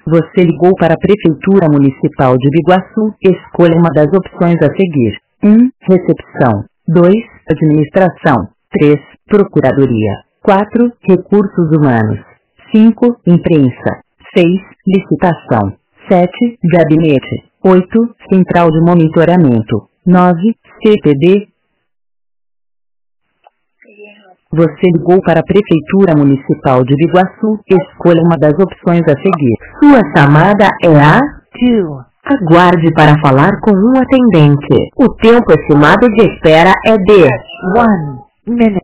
Você ligou para a Prefeitura Municipal de Biguaçu. Escolha uma das opções a seguir. 1. Recepção. 2. Administração. 3. Procuradoria. 4. Recursos humanos. 5. Imprensa. 6. Licitação. 7. Gabinete. 8. Central de monitoramento. 9. CPD. Você ligou para a Prefeitura Municipal de Biguaçu. Escolha uma das opções a seguir. Sua chamada é a 2. Aguarde para falar com um atendente. O tempo estimado de espera é de 1 minute.